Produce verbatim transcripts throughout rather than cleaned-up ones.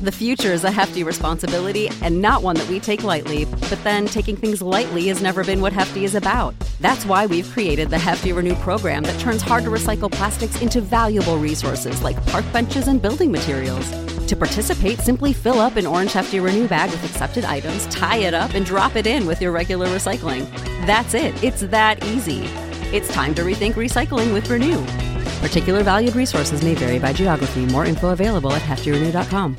The future is a hefty responsibility and not one that we take lightly, but then taking things lightly has never been what Hefty is about. That's why we've created the Hefty Renew program that turns hard-to-recycle plastics into valuable resources like park benches and building materials. To participate, simply fill up an orange Hefty Renew bag with accepted items, tie it up, and drop it in with your regular recycling. That's it. It's that easy. It's time to rethink recycling with Renew. Particular valued resources may vary by geography. More info available at hefty renew dot com.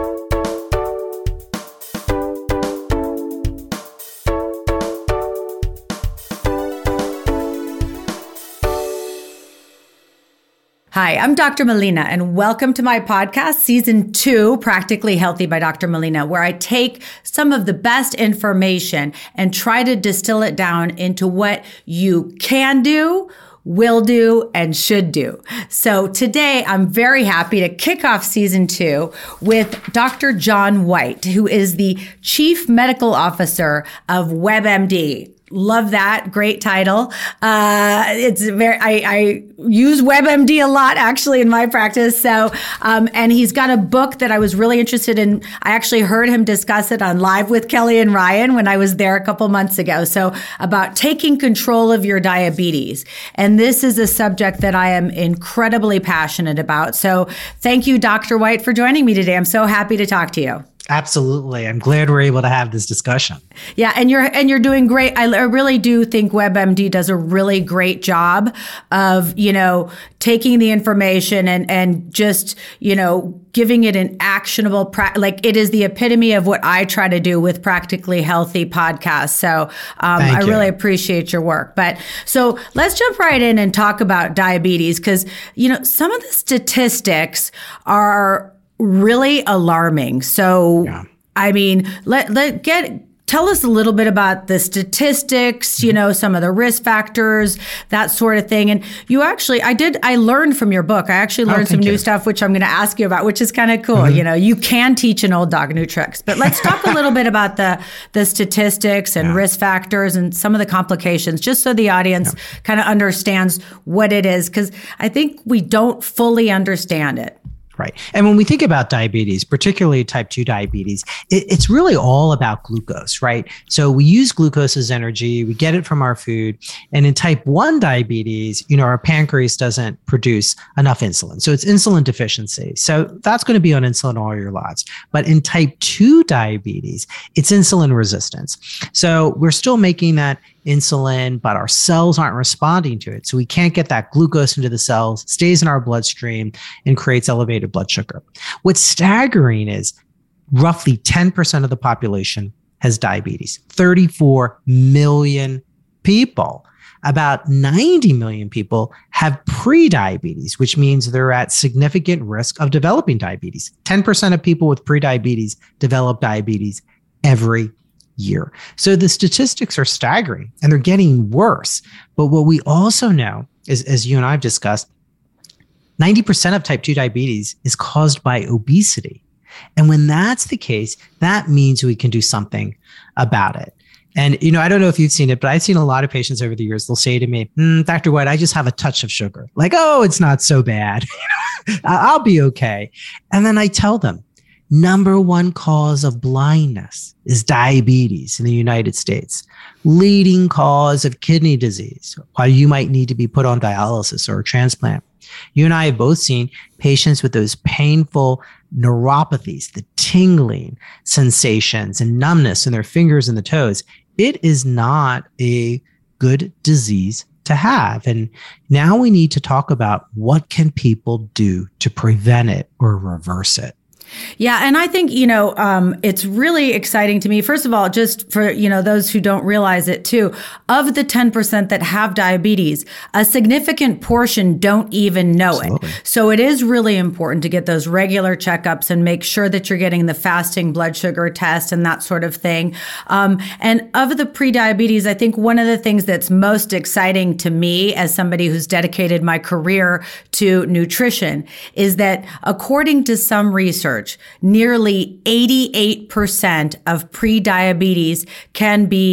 Hi, I'm Doctor Melina, and welcome to my podcast, Season two, Practically Healthy by Doctor Melina, where I take some of the best information and try to distill it down into what you can do, will do, and should do. So today, I'm very happy to kick off Season two with Doctor John Whyte, who is the Chief Medical Officer of WebMD. Love that. Great title. Uh, it's very, I, I use WebMD a lot actually in my practice. So, um, and he's got a book that I was really interested in. I actually heard him discuss it on Live with Kelly and Ryan when I was there a couple months ago. So about taking control of your diabetes. And this is a subject that I am incredibly passionate about. So thank you, Doctor Whyte, for joining me today. I'm so happy to talk to you. Absolutely. I'm glad we're able to have this discussion. Yeah, and you're and you're doing great. I, I really do think WebMD does a really great job of, you know, taking the information and and just, you know, giving it an actionable pra- like it is the epitome of what I try to do with Practically Healthy podcasts. So um, I you. really appreciate your work. But so let's jump right in and talk about diabetes, because, you know, some of the statistics are really alarming. So, yeah. I mean, let let get tell us a little bit about the statistics, you know, some of the risk factors, that sort of thing. And you actually, I did, I learned from your book. I actually learned oh, some new you. stuff, which I'm going to ask you about, which is kind of cool. Mm-hmm. You know, you can teach an old dog new tricks. But let's talk a little bit about the the statistics and yeah. risk factors and some of the complications, just so the audience yeah. kind of understands what it is, because I think we don't fully understand it. Right. And when we think about diabetes, particularly type two diabetes, it, it's really all about glucose, right? So we use glucose as energy, we get it from our food. And in type one diabetes, you know, our pancreas doesn't produce enough insulin. So it's insulin deficiency. So that's going to be on insulin all your lives. But in type two diabetes, it's insulin resistance. So we're still making that insulin, but our cells aren't responding to it. So we can't get that glucose into the cells, stays in our bloodstream, and creates elevated blood sugar. What's staggering is roughly ten percent of the population has diabetes, thirty-four million people. About ninety million people have prediabetes, which means they're at significant risk of developing diabetes. ten percent of people with prediabetes develop diabetes every year. So the statistics are staggering and they're getting worse. But what we also know is, as you and I have discussed, ninety percent of type two diabetes is caused by obesity. And when that's the case, that means we can do something about it. And, you know, I don't know if you've seen it, but I've seen a lot of patients over the years. They'll say to me, mm, Doctor Whyte, I just have a touch of sugar. Like, oh, it's not so bad. I'll be okay. And then I tell them, number one cause of blindness is diabetes in the United States. Leading cause of kidney disease, why you might need to be put on dialysis or a transplant. You and I have both seen patients with those painful neuropathies, the tingling sensations and numbness in their fingers and the toes. It is not a good disease to have. And now we need to talk about what can people do to prevent it or reverse it. Yeah. And I think, you know, um, it's really exciting to me. First of all, just for, you know, those who don't realize it too, of the ten percent that have diabetes, a significant portion don't even know Absolutely. it. So it is really important to get those regular checkups and make sure that you're getting the fasting blood sugar test and that sort of thing. Um, and of the prediabetes, I think one of the things that's most exciting to me as somebody who's dedicated my career to nutrition is that according to some research, nearly eighty-eight percent of prediabetes can be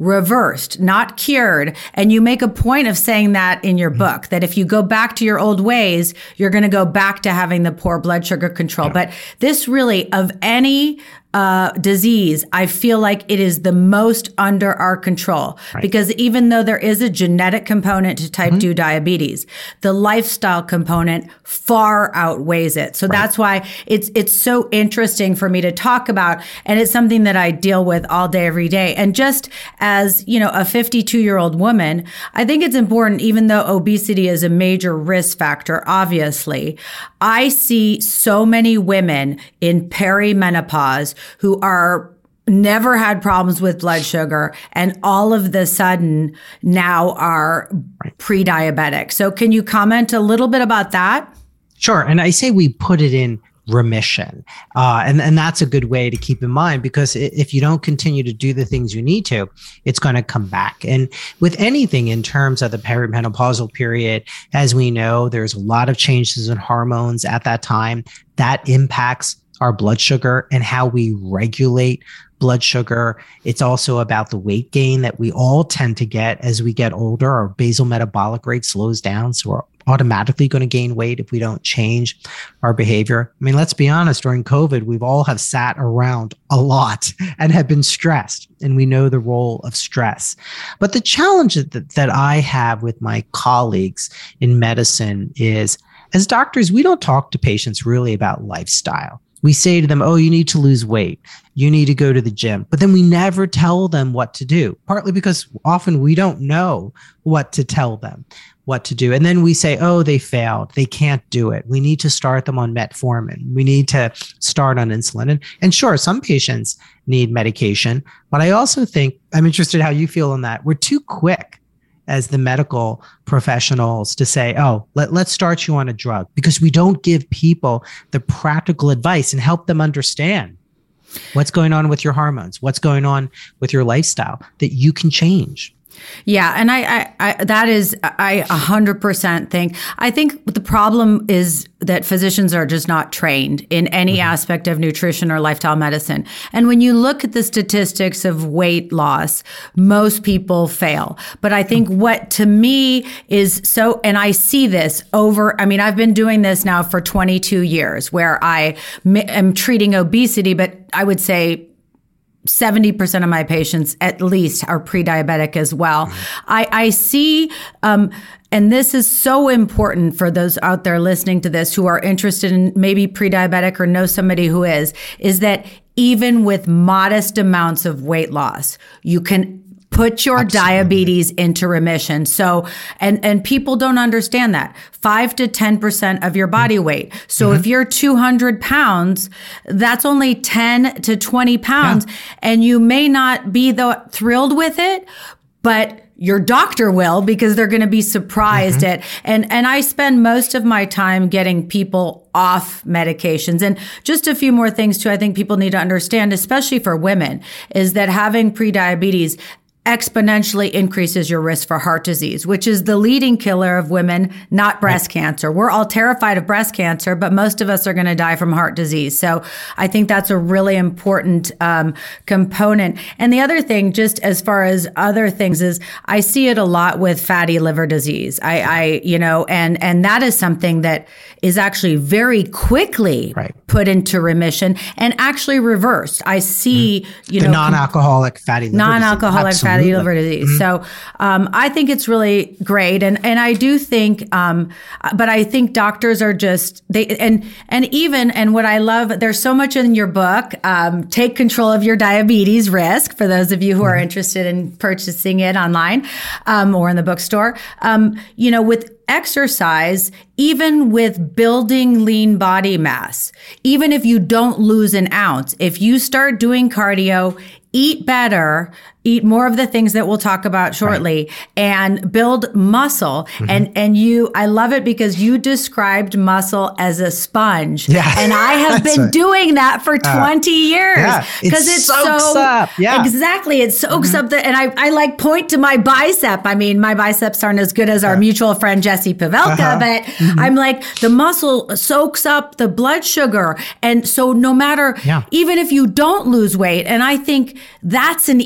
reversed, not cured. And you make a point of saying that in your book, that if you go back to your old ways, you're going to go back to having the poor blood sugar control. Yeah. But this really, of any uh, disease, I feel like it is the most under our control, right. Because even though there is a genetic component to type mm-hmm. two diabetes, the lifestyle component far outweighs it. So right. that's why it's, it's so interesting for me to talk about. And it's something that I deal with all day, every day. And just as, you know, a fifty-two year old woman, I think it's important, even though obesity is a major risk factor, obviously, I see so many women in perimenopause who are never had problems with blood sugar and all of the sudden now are pre-diabetic. So can you comment a little bit about that? Sure. And I say we put it in remission. Uh, and, and that's a good way to keep in mind, because if you don't continue to do the things you need to, it's going to come back. And with anything in terms of the perimenopausal period, as we know, there's a lot of changes in hormones at that time that impacts our blood sugar and how we regulate blood sugar. It's also about the weight gain that we all tend to get as we get older. Our basal metabolic rate slows down, so we're automatically going to gain weight if we don't change our behavior. I mean, let's be honest, during COVID, we've all have sat around a lot and have been stressed, and we know the role of stress. But the challenge that, that I have with my colleagues in medicine is, as doctors, we don't talk to patients really about lifestyle. We say to them, oh, you need to lose weight. You need to go to the gym. But then we never tell them what to do, partly because often we don't know what to tell them what to do. And then we say, oh, they failed. They can't do it. We need to start them on metformin. We need to start on insulin. And, and sure, some patients need medication. But I also think, I'm interested how you feel on that. We're too quick as the medical professionals to say, oh, let, let's start you on a drug, because we don't give people the practical advice and help them understand what's going on with your hormones, what's going on with your lifestyle that you can change. Yeah. And I, I, I that is, I a hundred percent think, I think the problem is that physicians are just not trained in any mm-hmm. aspect of nutrition or lifestyle medicine. And when you look at the statistics of weight loss, most people fail. But I think mm-hmm. what to me is so, and I see this over, I mean, I've been doing this now for twenty-two years where I am treating obesity, but I would say seventy percent of my patients at least are pre-diabetic as well. Mm-hmm. I, I see, um, and this is so important for those out there listening to this who are interested in maybe pre-diabetic or know somebody who is, is that even with modest amounts of weight loss, you can put your Absolutely. Diabetes into remission. So, and, and people don't understand that. Five to ten percent of your body weight. So mm-hmm. if you're two hundred pounds, that's only ten to twenty pounds. Yeah. And you may not be the, thrilled with it, but your doctor will, because they're going to be surprised mm-hmm. at, and, and I spend most of my time getting people off medications. And just a few more things too, I think people need to understand, especially for women, is that having prediabetes exponentially increases your risk for heart disease, which is the leading killer of women, not breast right. cancer. We're all terrified of breast cancer, but most of us are going to die from heart disease. So I think that's a really important um, component. And the other thing, just as far as other things, is I see it a lot with fatty liver disease. I, I you know, and, and that is something that is actually very quickly right. put into remission and actually reversed. I see, mm. you the know, non-alcoholic fatty liver non-alcoholic disease. fatty liver disease. Mm-hmm. So um, I think it's really great, and and I do think, um, but I think doctors are just they and and even and what I love, there's so much in your book. Um, Take Control of Your Diabetes Risk, for those of you who mm-hmm. are interested in purchasing it online um, or in the bookstore. Um, you know, with exercise, even with building lean body mass, even if you don't lose an ounce, if you start doing cardio, eat better, eat more of the things that we'll talk about shortly, right. and build muscle. Mm-hmm. And, and you, I love it because you described muscle as a sponge. Yeah. And I have been right. doing that for twenty uh, years. Yeah. Because it it's soaks so, up. Yeah. Exactly. It soaks mm-hmm. up the, and I, I like point to my bicep. I mean, my biceps aren't as good as our yeah. mutual friend, Jesse Pavelka, uh-huh. but mm-hmm. I'm like, the muscle soaks up the blood sugar. And so no matter, yeah. even if you don't lose weight, and I think that's an even more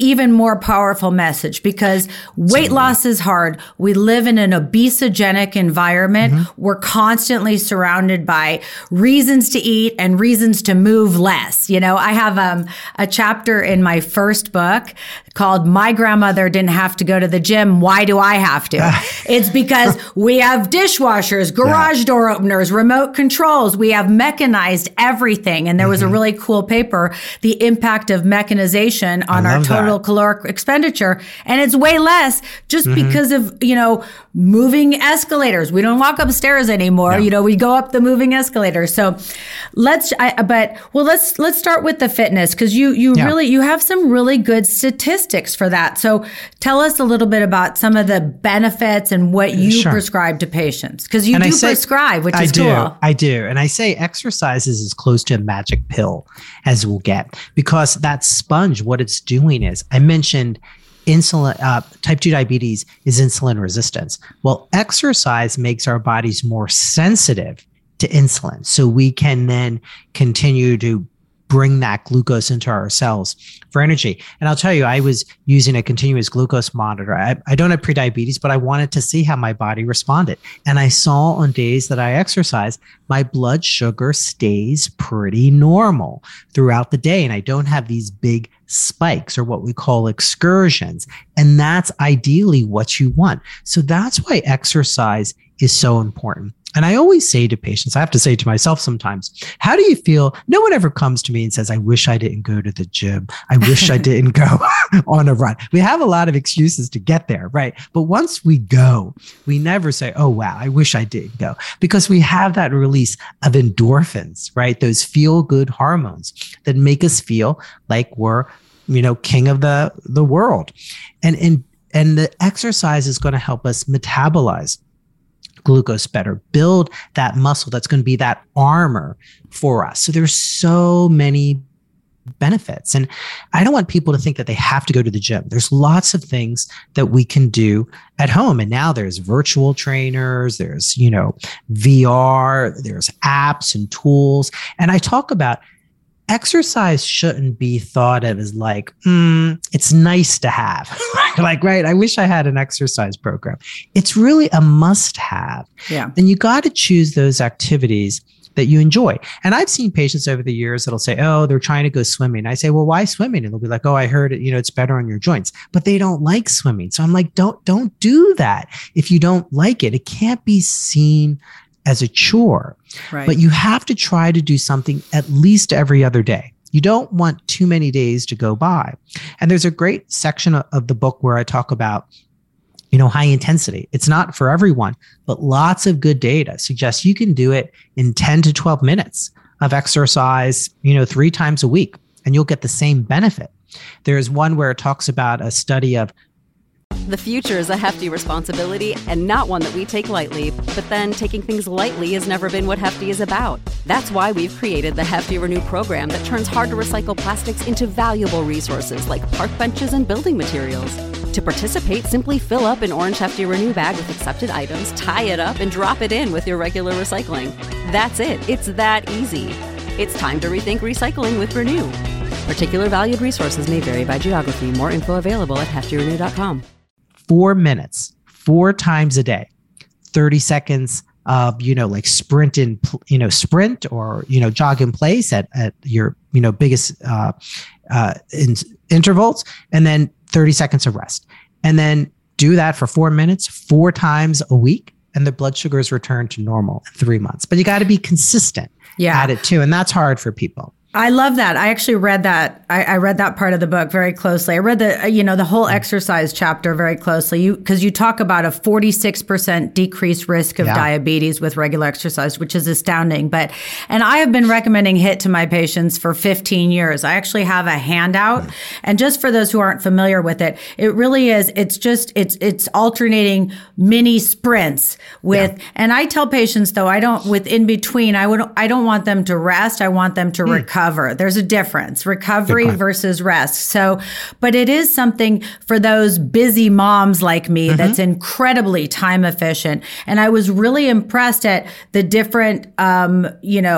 more powerful message because weight loss is hard. We live in an obesogenic environment. Mm-hmm. We're constantly surrounded by reasons to eat and reasons to move less. You know, I have um, a chapter in my first book called My Grandmother Didn't Have to Go to the Gym. Why do I have to? It's because we have dishwashers, garage yeah. door openers, remote controls. We have mechanized everything. And there was mm-hmm. a really cool paper, The Impact of Mechanization on our total that. caloric expenditure. And it's way less just mm-hmm. because of, you know, moving escalators. We don't walk upstairs anymore. No. You know, we go up the moving escalator. So let's, I, but well, let's, let's start with the fitness because you, you yeah. really, you have some really good statistics for that. So tell us a little bit about some of the benefits and what you sure. prescribe to patients because you and do say, prescribe, which I is do, cool. I do. And I say exercise is as close to a magic pill as we'll get because that sponge, what it's doing is I mentioned insulin, uh, type two diabetes is insulin resistance. Well, exercise makes our bodies more sensitive to insulin. So we can then continue to bring that glucose into our cells for energy. And I'll tell you, I was using a continuous glucose monitor. I, I don't have prediabetes, but I wanted to see how my body responded. And I saw on days that I exercise, my blood sugar stays pretty normal throughout the day. And I don't have these big spikes or what we call excursions. And that's ideally what you want. So that's why exercise is so important. And I always say to patients, I have to say to myself sometimes, how do you feel? No one ever comes to me and says, I wish I didn't go to the gym. I wish I didn't go on a run. We have a lot of excuses to get there, right? But once we go, we never say, oh, wow, I wish I didn't go because we have that release of endorphins, right? Those feel good hormones that make us feel like we're, you know, king of the, the world. And, and, and the exercise is going to help us metabolize glucose better, build that muscle that's going to be that armor for us. So there's so many benefits. And I don't want people to think that they have to go to the gym. There's lots of things that we can do at home. And now there's virtual trainers, there's, you know, V R, there's apps and tools. And I talk about exercise shouldn't be thought of as like, mm, it's nice to have. Like, right, I wish I had an exercise program. It's really a must have. Yeah. And you got to choose those activities that you enjoy. And I've seen patients over the years that'll say, oh, they're trying to go swimming. I say, well, why swimming? And they'll be like, oh, I heard it, you know, it's better on your joints, but they don't like swimming. So I'm like, don't, don't do that. If you don't like it, it can't be seen as a chore, right. But you have to try to do something at least every other day. You don't want too many days to go by. And there's a great section of the book where I talk about, you know, high intensity. It's not for everyone, but lots of good data suggests you can do it in ten to twelve minutes of exercise, you know, three times a week, and you'll get the same benefit. There's one where it talks about a study of the future is a hefty responsibility and not one that we take lightly. But then taking things lightly has never been what Hefty is about. That's why we've created the Hefty Renew program that turns hard to recycle plastics into valuable resources like park benches and building materials. To participate, simply fill up an orange Hefty Renew bag with accepted items, tie it up, and drop it in with your regular recycling. That's it. It's that easy. It's time to rethink recycling with Renew. Particular valued resources may vary by geography. More info available at hefty renew dot com. Four minutes, four times a day, thirty seconds of, you know, like sprint in, you know, sprint or, you know, jog in place at, at your, you know, biggest uh, uh, in, intervals, and then thirty seconds of rest. And then do that for four minutes, four times a week, and the blood sugars return to normal in three months. But you got to be consistent yeah. at it too. And that's hard for people. I love that. I actually read that. I, I read that part of the book very closely. I read the, you know, the whole exercise chapter very closely. You, because you talk about a forty-six percent decreased risk of yeah. diabetes with regular exercise, which is astounding. But, and I have been recommending HIIT to my patients for fifteen years. I actually have a handout. Mm. And just for those who aren't familiar with it, it really is, it's just, it's, it's alternating mini sprints with, yeah. and I tell patients though, I don't, with in between, I would, I don't want them to rest. I want them to mm. recover. There's a difference, recovery versus rest. So, but it is something for those busy moms like me mm-hmm. that's incredibly time efficient. And I was really impressed at the different, um, you know,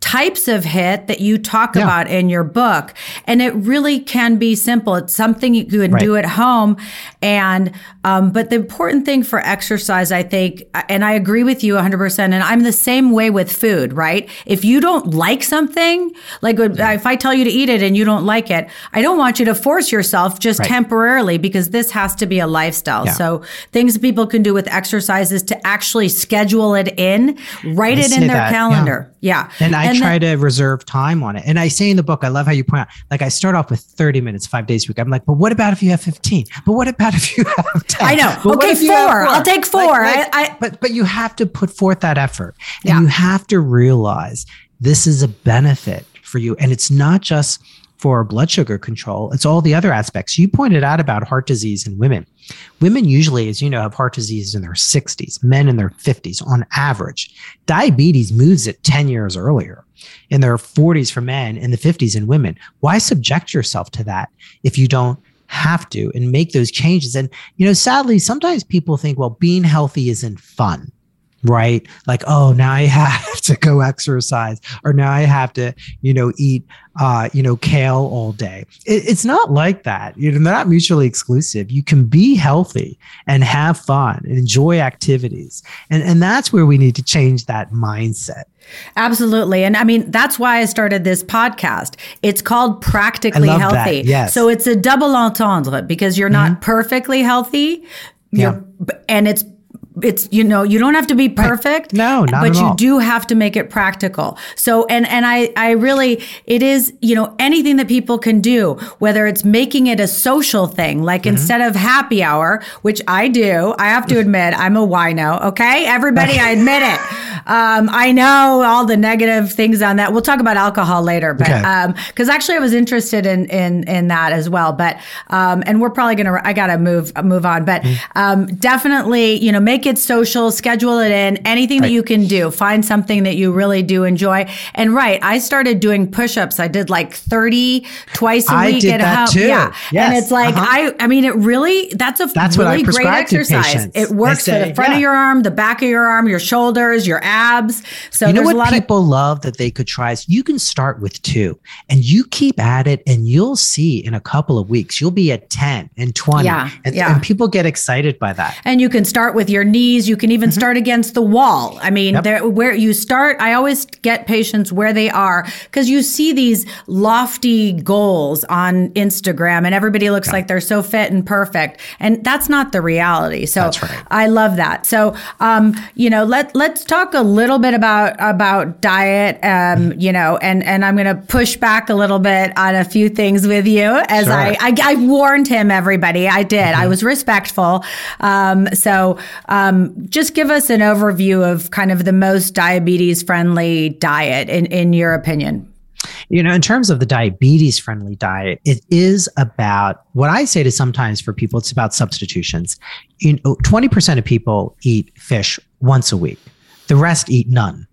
types of HIIT that you talk Yeah. about in your book. And it really can be simple. It's something you can Right. do at home. And, um, but the important thing for exercise, I think, and I agree with you one hundred percent, and I'm the same way with food, right? If you don't like something, like if I tell you to eat it and you don't like it, I don't want you to force yourself just Right. temporarily, because this has to be a lifestyle. Yeah. So things that people can do with exercise is to actually schedule it in, write I it say in their that, yeah. calendar. Yeah. And I And try then- to reserve time on it. And I say in the book, I love how you point out, like I start off with thirty minutes, five days a week. I'm like, but what about if you have fifteen? But what about if you have ten? I know. But what Okay, if you have four. I'll take four. Like- like- I- I- but, but you have to put forth that effort. And Yeah. you have to realize this is a benefit for you. And it's not just for blood sugar control. It's all the other aspects. You pointed out about heart disease in women. Women usually, as you know, have heart disease in their sixties, men in their fifties on average. Diabetes moves it ten years earlier, in their forties for men, in the fifties in women. Why subject yourself to that if you don't have to, and make those changes? And, you know, sadly, sometimes people think, well, being healthy isn't fun. Right? Like, oh, now I have to go exercise, or now I have to, you know, eat, uh, you know, kale all day. It, it's not like that. You know, they're not mutually exclusive. You can be healthy and have fun and enjoy activities. And, and that's where we need to change that mindset. Absolutely. And I mean, that's why I started this podcast. It's called Practically I love that, Healthy. yes. So it's a double entendre, because you're not perfectly healthy. You're, and it's It's, you know, you don't have to be perfect. No, not but at you all. do have to make it practical. So, and, and I, I really, it is, you know, anything that people can do, whether it's making it a social thing, like Mm-hmm. instead of happy hour, which I do, I have to admit, I'm a wino. Okay. Everybody, I admit it. Um, I know all the negative things on that. We'll talk about alcohol later, but, Okay. um, cause actually I was interested in, in, in that as well. But, um, and we're probably going to, I got to move, move on, but, um, definitely, you know, make it social, schedule it in, anything that Right. you can do, find something that you really do enjoy. And right, I started doing push-ups. I did like thirty twice a I week did at that home. too. Yeah. Yes. And it's like, Uh-huh. I, I mean, it really, that's a That's what I really great prescribe to exercise. patients. It works I say, for the front yeah. of your arm, the back of your arm, your shoulders, your abs. So You know there's what a lot people love that they could try is you can start with two and you keep at it, and you'll see in a couple of weeks, you'll be at ten and twenty. Yeah, and, yeah. and people get excited by that. And you can start with your knees. You can even start against the wall. I mean, Yep. there, where you start, I always get patients where they are, because you see these lofty goals on Instagram and everybody looks like they're so fit and perfect. And that's not the reality. So That's right. I love that. So, um, you know, let, let's talk a little bit about, about diet, um, you know, and, and I'm going to push back a little bit on a few things with you, as Sure. I, I, I warned him, everybody. I did. I was respectful. Um, so, um, just give us an overview of kind of the most diabetes friendly diet in, in your opinion. You know, in terms of the diabetes friendly diet, it is about what I say to sometimes for people, it's about substitutions. You know, twenty percent of people eat fish once a week. The rest eat none.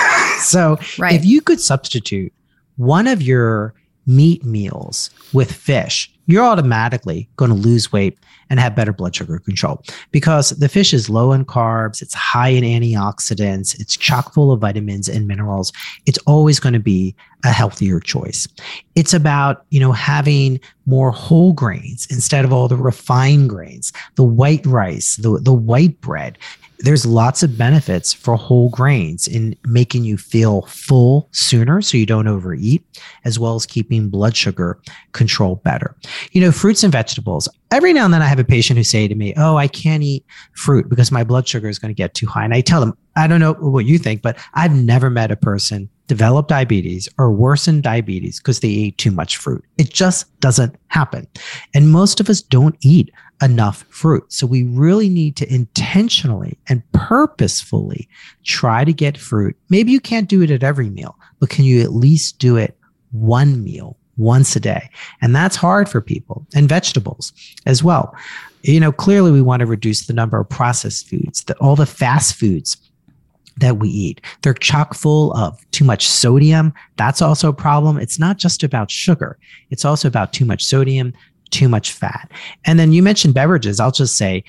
So Right. if you could substitute one of your meat meals with fish, you're automatically going to lose weight and have better blood sugar control, because the fish is low in carbs, it's high in antioxidants, it's chock full of vitamins and minerals. It's always going to be a healthier choice. It's about, you know, having more whole grains instead of all the refined grains, the white rice, the, the white bread. There's lots of benefits for whole grains in making you feel full sooner so you don't overeat, as well as keeping blood sugar control better. You know, fruits and vegetables. Every now and then I have a patient who say to me, oh, I can't eat fruit because my blood sugar is going to get too high. And I tell them, I don't know what you think, but I've never met a person develop diabetes or worsen diabetes because they ate too much fruit. It just doesn't happen. And most of us don't eat enough fruit. So we really need to intentionally and purposefully try to get fruit. Maybe you can't do it at every meal, but can you at least do it one meal once a day? And that's hard for people. And vegetables as well. You know, clearly we want to reduce the number of processed foods, the, all the fast foods that we eat. They're chock full of too much sodium. That's also a problem. It's not just about sugar. It's also about too much sodium, too much fat. And then you mentioned beverages. I'll just say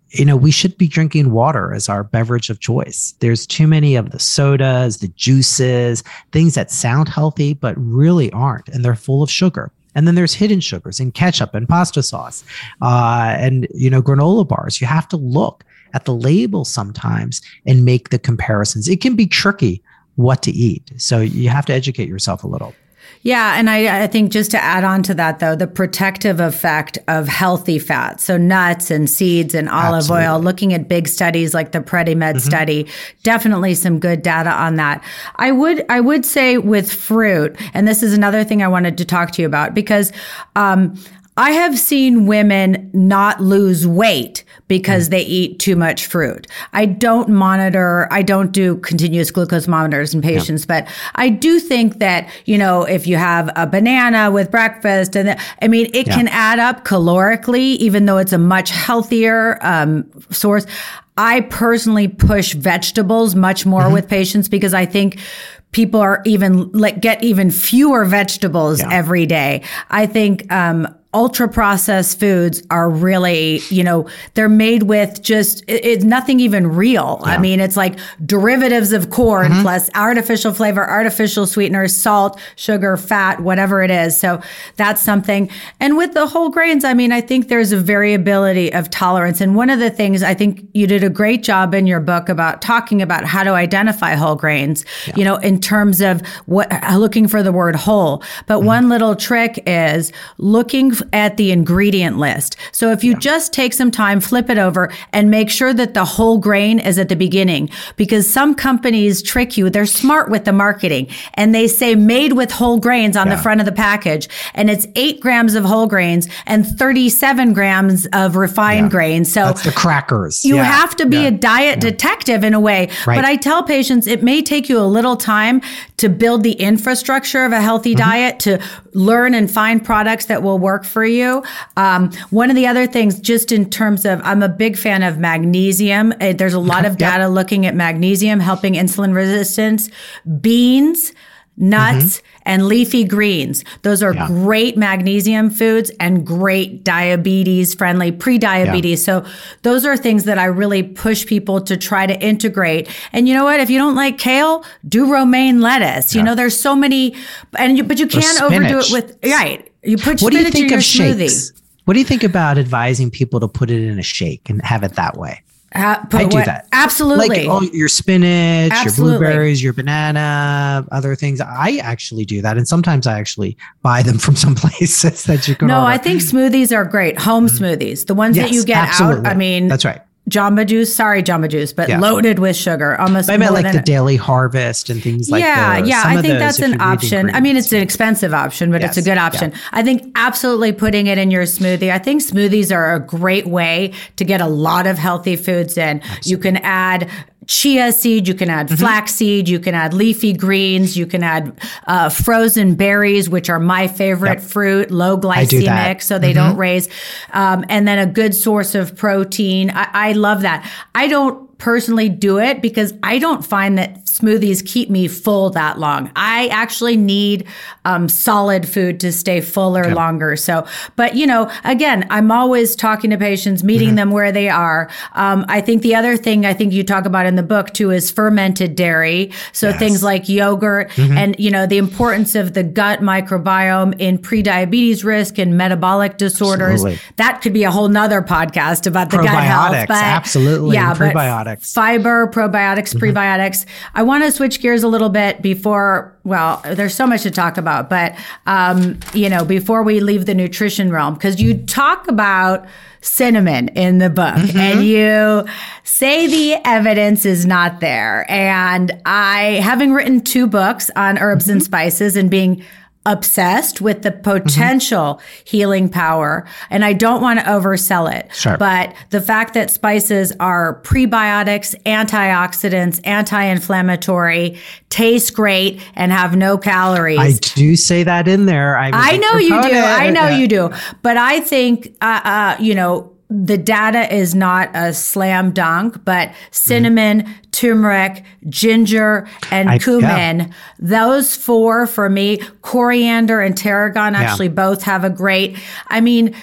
you know, we should be drinking water as our beverage of choice. There's too many of the sodas, the juices, things that sound healthy, but really aren't. And they're full of sugar. And then there's hidden sugars in ketchup and pasta sauce, uh, and, you know, granola bars. You have to look at the label sometimes and make the comparisons. It can be tricky what to eat. So you have to educate yourself a little. Yeah. And I, I think just to add on to that, though, the protective effect of healthy fats, so nuts and seeds and olive Absolutely. Oil, looking at big studies like the PREDIMED mm-hmm. study, definitely some good data on that. I would I would say with fruit, and this is another thing I wanted to talk to you about, because um, I have seen women not lose weight because mm. they eat too much fruit. I don't monitor, I don't do continuous glucose monitors in patients, yeah. but I do think that, you know, if you have a banana with breakfast, and the, I mean, it yeah. can add up calorically, even though it's a much healthier um, source. I personally push vegetables much more mm-hmm. with patients because I think people are even like get even fewer vegetables yeah. every day. I think um, ultra processed foods are really, you know, they're made with just, it, it's nothing even real. Yeah. I mean, it's like derivatives of corn mm-hmm. plus artificial flavor, artificial sweeteners, salt, sugar, fat, whatever it is. So that's something. And with the whole grains, I mean, I think there's a variability of tolerance. And one of the things I think you did a great job in your book about talking about how to identify whole grains, yeah. you know, in terms of what, looking for the word whole. But mm-hmm. one little trick is looking at the ingredient list. So if you yeah. just take some time, flip it over and make sure that the whole grain is at the beginning, because some companies trick you. They're smart with the marketing and they say made with whole grains on yeah. the front of the package. And it's eight grams of whole grains and thirty-seven grams of refined yeah. grains. So that's the crackers. You yeah. have to be yeah. a diet yeah. detective in a way. Right. But I tell patients it may take you a little time to build the infrastructure of a healthy mm-hmm. diet, to learn and find products that will work for you. Um, one of the other things, just in terms of, I'm a big fan of magnesium. Uh, there's a lot of data yep. looking at magnesium helping insulin resistance. Beans, nuts, mm-hmm. and leafy greens. Those are yeah. great magnesium foods and great diabetes friendly, pre-diabetes. Yeah. So those are things that I really push people to try to integrate. And you know what? If you don't like kale, do romaine lettuce. Yeah. You know, there's so many, and you, but you can't overdo it with, right. You put what spinach do you think in your of smoothie. Shakes? What do you think about advising people to put it in a shake and have it that way? Uh, I do what? that. Absolutely. Like oh, your spinach, Absolutely. your blueberries, your banana, other things. I actually do that. And sometimes I actually buy them from some places that you can No, order. I think smoothies are great. Home mm-hmm. smoothies. The ones yes, that you get absolutely. out. I mean, that's right. Jamba Juice, sorry, Jamba Juice, but yeah. loaded with sugar. Almost. I meant more like than the Daily Harvest and things like yeah, those. Yeah, Some I of think those, that's an option. I mean, it's an expensive option, but yes. it's a good option. Yeah. I think absolutely putting it in your smoothie. I think smoothies are a great way to get a lot of healthy foods in. Absolutely. You can add chia seed, you can add mm-hmm. flax seed, you can add leafy greens, you can add uh, frozen berries, which are my favorite yep. fruit, low glycemic, so they mm-hmm. don't raise, um, and then a good source of protein. I, I love that. I don't personally do it because I don't find that smoothies keep me full that long. I actually need um, solid food to stay fuller yep. longer. So, but you know, again, I'm always talking to patients, meeting mm-hmm. them where they are. Um, I think the other thing I think you talk about in the book too is fermented dairy. So yes. things like yogurt mm-hmm. and, you know, the importance of the gut microbiome in prediabetes risk and metabolic disorders. Absolutely. That could be a whole nother podcast about the gut health. But absolutely. Yeah, and prebiotics. Fiber, probiotics, mm-hmm. prebiotics. I want to switch gears a little bit before, well, there's so much to talk about, but, um, you know, before we leave the nutrition realm, because you talk about cinnamon in the book mm-hmm. and you say the evidence is not there. And I, having written two books on herbs mm-hmm. and spices and being obsessed with the potential mm-hmm. healing power. And I don't want to oversell it. Sure. But the fact that spices are prebiotics, antioxidants, anti-inflammatory, taste great, and have no calories. I do say that in there. I, I know you do. I know you do. But I think, uh, uh, you know, the data is not a slam dunk, but cinnamon, mm. turmeric, ginger, and I, cumin, yeah. those four for me, coriander and tarragon actually yeah. both have a great, I mean,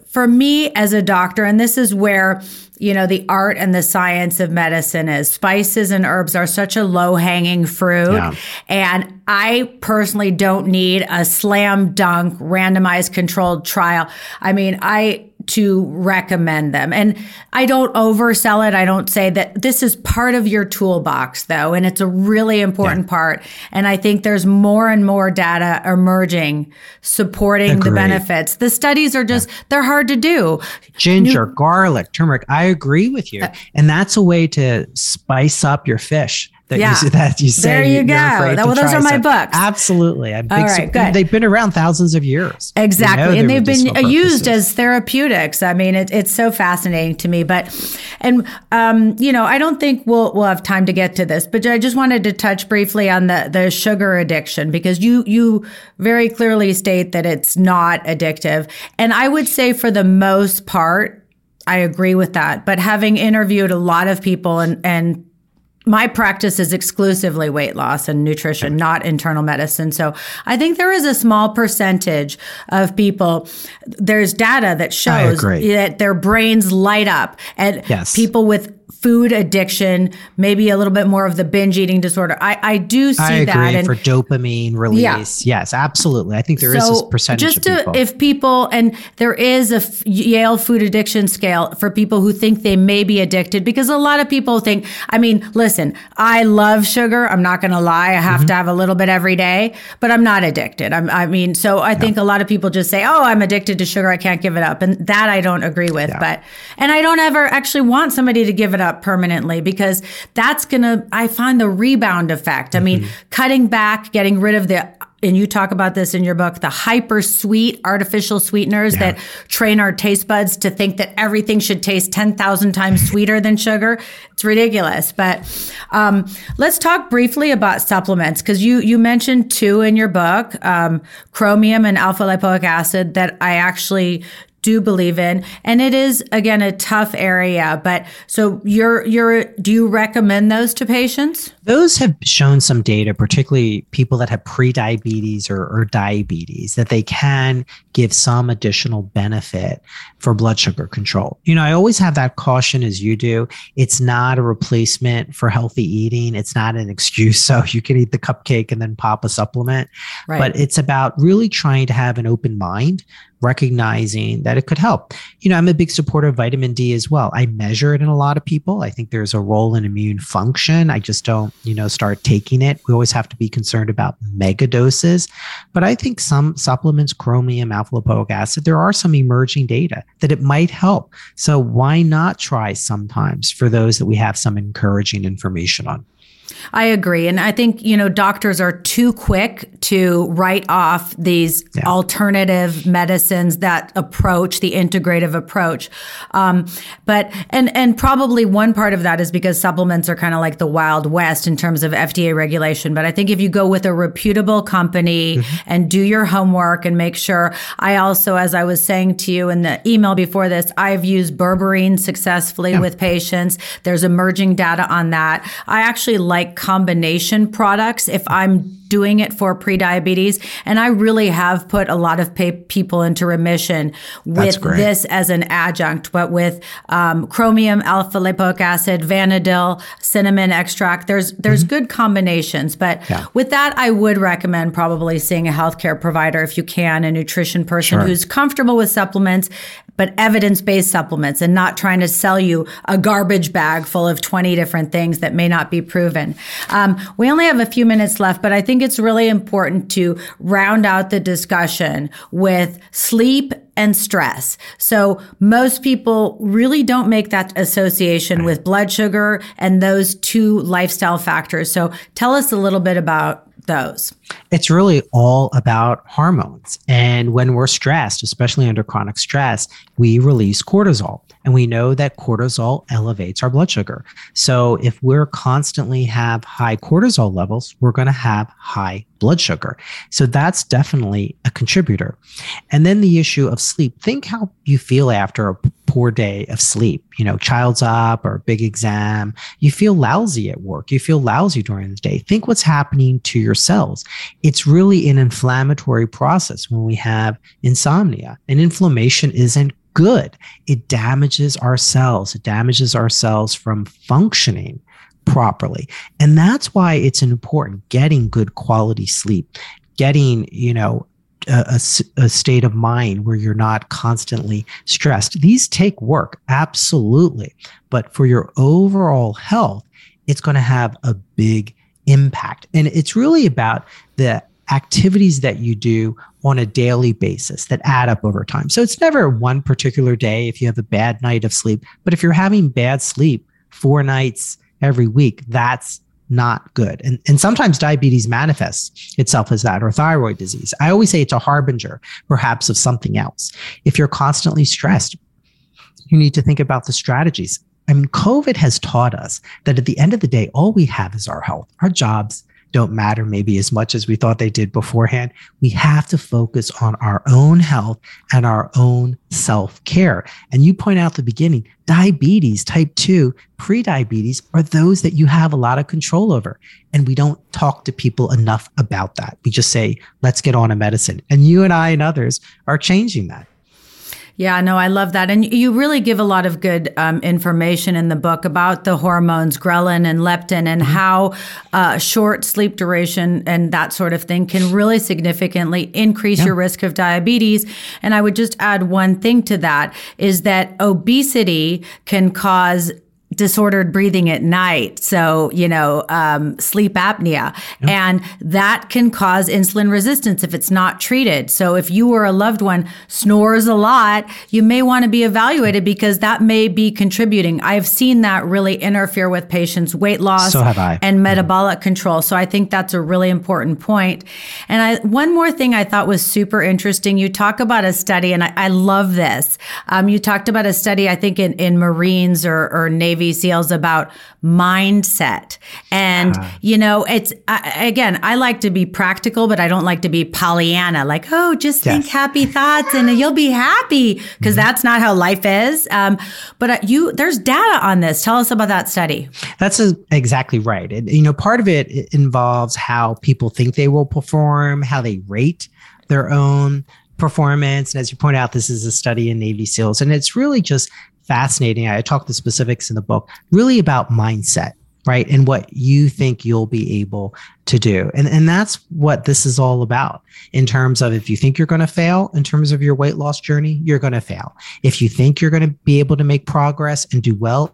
for me as a doctor, and this is where, you know, the art and the science of medicine is, spices and herbs are such a low hanging fruit. Yeah. And I personally don't need a slam dunk randomized controlled trial. I mean, I to recommend them. And I don't oversell it. I don't say that this is part of your toolbox, though, and it's a really important yeah. part. And I think there's more and more data emerging supporting Agreed. the benefits. The studies are just, yeah. they're hard to do. Ginger, New- garlic, turmeric. I agree with you. Uh, and that's a way to spice up your fish. That yeah. you, that you say there you go. That, well, those are my some. books. Absolutely. I'm big All right, good. They've been around thousands of years. Exactly. You know, and they've been used purposes. as therapeutics. I mean, it, it's so fascinating to me. But, and, um, you know, I don't think we'll, we'll have time to get to this, but I just wanted to touch briefly on the, the sugar addiction, because you, you very clearly state that it's not addictive. And I would say for the most part, I agree with that. But having interviewed a lot of people and, and, my practice is exclusively weight loss and nutrition, not internal medicine. So I think there is a small percentage of people, there's data that shows that their brains light up, and yes. people with food addiction, maybe a little bit more of the binge eating disorder. I, I do see I agree that. And for dopamine release. Yeah. Yes, absolutely. I think there so is this percentage just of to, people. If people, and there is a F- Yale food addiction scale for people who think they may be addicted, because a lot of people think, I mean, listen, I love sugar. I'm not going to lie. I have mm-hmm. to have a little bit every day, but I'm not addicted. I'm, I mean, so I think yeah. a lot of people just say, oh, I'm addicted to sugar. I can't give it up. And that I don't agree with. Yeah. But, and I don't ever actually want somebody to give it up permanently, because that's going to, I find the rebound effect. I mm-hmm. mean, cutting back, getting rid of the, and you talk about this in your book, the hyper sweet artificial sweeteners yeah. that train our taste buds to think that everything should taste ten thousand times sweeter than sugar. It's ridiculous. But um, let's talk briefly about supplements, because you, you mentioned two in your book, um, chromium and alpha lipoic acid, that I actually do believe in. And it is, again, a tough area. But so you're, you're, do you recommend those to patients? Those have shown some data, particularly people that have pre-diabetes or, or diabetes, that they can give some additional benefit for blood sugar control. You know, I always have that caution, as you do. It's not a replacement for healthy eating. It's not an excuse so you can eat the cupcake and then pop a supplement. Right. But it's about really trying to have an open mind, recognizing that it could help. You know, I'm a big supporter of vitamin D as well. I measure it in a lot of people. I think there's a role in immune function. I just don't, you know, start taking it. We always have to be concerned about mega doses. But I think some supplements, chromium, alpha lipoic acid, there are some emerging data that it might help. So why not try sometimes for those that we have some encouraging information on? I agree. And I think, you know, doctors are too quick to write off these yeah. alternative medicines that approach the integrative approach. Um, but, and, and probably one part of that is because supplements are kind of like the Wild West in terms of F D A regulation. But I think if you go with a reputable company mm-hmm. and do your homework and make sure, I also, as I was saying to you in the email before this, I've used berberine successfully yeah. with patients. There's emerging data on that. I actually like combination products if I'm doing it for prediabetes. And I really have put a lot of pa- people into remission with this as an adjunct, but with um, chromium, alpha lipoic acid, Vanadil, cinnamon extract. There's there's mm-hmm. good combinations. But yeah. with that, I would recommend probably seeing a healthcare provider if you can, a nutrition person sure. who's comfortable with supplements, but evidence-based supplements, and not trying to sell you a garbage bag full of twenty different things that may not be proven. Um, we only have a few minutes left, but I think it's really important to round out the discussion with sleep and stress. So most people really don't make that association with blood sugar and those two lifestyle factors. So tell us a little bit about those. It's really all about hormones. And when we're stressed, especially under chronic stress, we release cortisol. And we know that cortisol elevates our blood sugar. So if we're constantly have high cortisol levels, we're going to have high blood sugar. So that's definitely a contributor. And then the issue of sleep. Think how you feel after a poor day of sleep. You know, child's up or a big exam. You feel lousy at work. You feel lousy during the day. Think what's happening to your cells. It's really an inflammatory process when we have insomnia. And inflammation isn't good. It damages our cells. It damages our cells from functioning properly. And that's why it's important getting good quality sleep, getting, you know, a, a, a state of mind where you're not constantly stressed. These take work, absolutely. But for your overall health, it's going to have a big impact. And it's really about the activities that you do on a daily basis that add up over time. So it's never one particular day if you have a bad night of sleep. But if you're having bad sleep four nights every week, that's not good. And, and sometimes diabetes manifests itself as that, or thyroid disease. I always say it's a harbinger, perhaps, of something else. If you're constantly stressed, you need to think about the strategies. I mean, COVID has taught us that at the end of the day, all we have is our health. Our jobs don't matter maybe as much as we thought they did beforehand. We have to focus on our own health and our own self-care. And you point out at the beginning, diabetes, type two, prediabetes are those that you have a lot of control over. And we don't talk to people enough about that. We just say, let's get on a medicine. And you and I and others are changing that. Yeah, no, I love that. And you really give a lot of good um, information in the book about the hormones, ghrelin and leptin, and mm-hmm. how uh, short sleep duration and that sort of thing can really significantly increase yeah. your risk of diabetes. And I would just add one thing to that is that obesity can cause disordered breathing at night. So, you know, um, sleep apnea, yep. and that can cause insulin resistance if it's not treated. So if you or a loved one snores a lot, you may want to be evaluated because that may be contributing. I've seen that really interfere with patients' weight loss so have I. and metabolic mm-hmm. control. So I think that's a really important point. And I, one more thing I thought was super interesting. You talk about a study, and I, I love this. Um, you talked about a study, I think in, in Marines or, or Navy SEALs about mindset. And, uh, you know, it's, I, again, I like to be practical, but I don't like to be Pollyanna, like, oh, just yes. think happy thoughts and you'll be happy, because mm-hmm. that's not how life is. Um, but uh, you, there's data on this. Tell us about that study. That's a, exactly right. It, you know, part of it, it involves how people think they will perform, how they rate their own performance. And as you point out, this is a study in Navy SEALs, and it's really just fascinating. I talk the specifics in the book, really about mindset, right? And what you think you'll be able to do. And, and that's what this is all about in terms of, if you think you're going to fail in terms of your weight loss journey, you're going to fail. If you think you're going to be able to make progress and do well,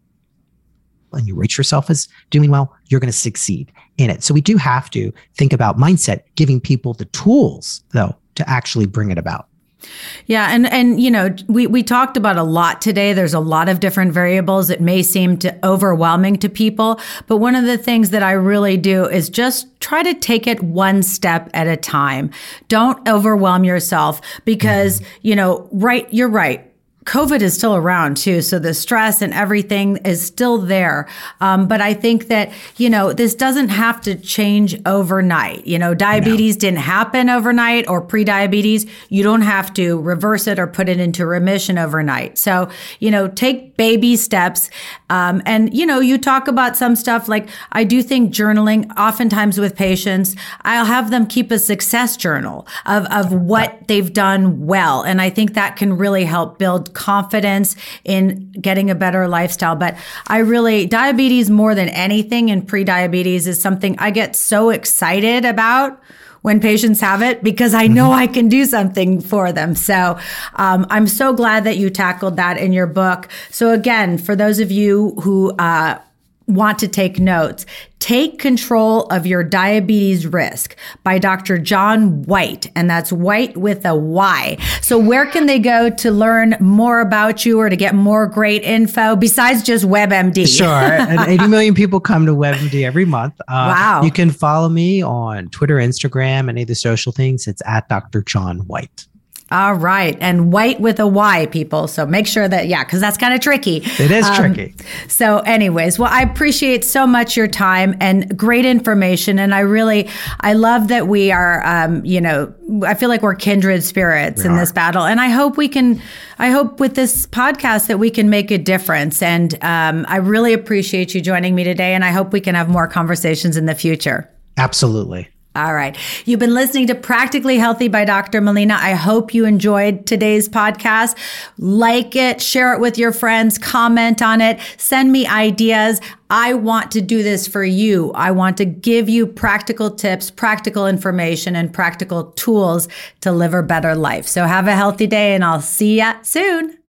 and you rate yourself as doing well, you're going to succeed in it. So we do have to think about mindset, giving people the tools, though, to actually bring it about. Yeah. And, and, you know, we, we talked about a lot today. There's a lot of different variables. It may seem to overwhelming to people, but one of the things that I really do is just try to take it one step at a time. Don't overwhelm yourself because, mm-hmm. you know, right, you're right. COVID is still around too. So the stress and everything is still there. Um, but I think that, you know, this doesn't have to change overnight. You know, diabetes no. didn't happen overnight, or prediabetes. You don't have to reverse it or put it into remission overnight. So, you know, take baby steps. Um, and, you know, you talk about some stuff like, I do think journaling, oftentimes with patients, I'll have them keep a success journal of, of what they've done well. And I think that can really help build confidence in getting a better lifestyle. But I really, diabetes more than anything, and prediabetes is something I get so excited about when patients have it, because I know I can do something for them. So um, I'm so glad that you tackled that in your book. So again, for those of you who uh, want to take notes, Take Control of Your Diabetes Risk by Doctor John Whyte, and that's White with a Y. So where can they go to learn more about you or to get more great info besides just WebMD? Sure. And eighty million people come to WebMD every month. Uh, wow. You can follow me on Twitter, Instagram, any of the social things. It's at Doctor John Whyte. All right. And White with a Y, people. So make sure that, yeah, because that's kind of tricky. It is um, tricky. So anyways, well, I appreciate so much your time and great information. And I really, I love that we are, um, you know, I feel like we're kindred spirits we in are. this battle. And I hope we can, I hope with this podcast that we can make a difference. And um, I really appreciate you joining me today. And I hope we can have more conversations in the future. Absolutely. All right. You've been listening to Practically Healthy by Doctor Melina. I hope you enjoyed today's podcast. Like it, share it with your friends, comment on it, send me ideas. I want to do this for you. I want to give you practical tips, practical information, and practical tools to live a better life. So have a healthy day, and I'll see ya soon.